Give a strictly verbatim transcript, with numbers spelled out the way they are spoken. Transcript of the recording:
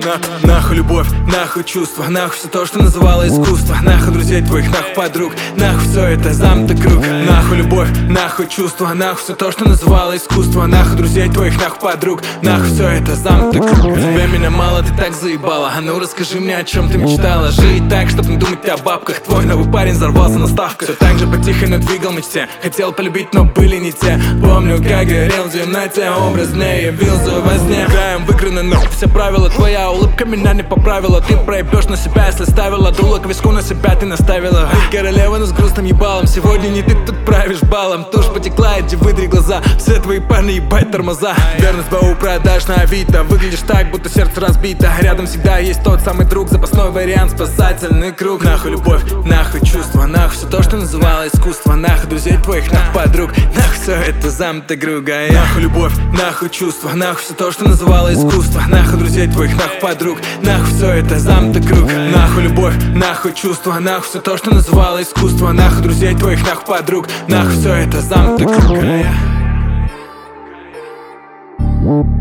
на, нахуй любовь, нахуй чувства, нахуй все то, что называло искусство. Нахуй друзей твоих, нахуй подруг, нахуй все это замкнутый круг. Нахуй любовь, нахуй чувства, нахуй все то, что называло искусство. Нахуй друзей твоих, нахуй подруг, нахуй все это замкнутый круг. Тебя меня мало, ты так заебала. А ну расскажи мне, о чем ты мечтала. Жить так, чтоб не думать о бабках. Твой новый парень взорвался на ставках. Все так же по-тихому двигал мечте. Хотел полюбить, но были не те. Помню, как горел в темноте, образ мне явился во сне. Краем выкраны, но все правила. Твоя улыбка меня не поправила. Ты проебешь на себя, если ставила дуло к виску, на себя ты наставила. Ты королева, но с грустным ебалом. Сегодня не ты тут правишь балом. Тушь потекла, эти выдри глаза. Все твои парни ебать тормоза. Верность БУ продашь на Авито. Выглядишь так, будто сердце разбито. Рядом всегда есть тот самый друг. Запасной вариант, спасательный круг. Нахуй любовь, нахуй чувства, нахуй все то, что называло искусство. Нахуй друзей твоих, нахуй подруг, нахуй все это замкнутый круг. Нахуй любовь, нахуй чувства, нахуй все то, что называло искусство. Нахуй друзей твоих, нахуй подруг, нахуй все это замкнутый круг. Нахуй любовь, нахуй чувства, нахуй все то, что называло искусство. Нахуй друзей твоих, нахуй подруг, нахуй все это замкнутый круг.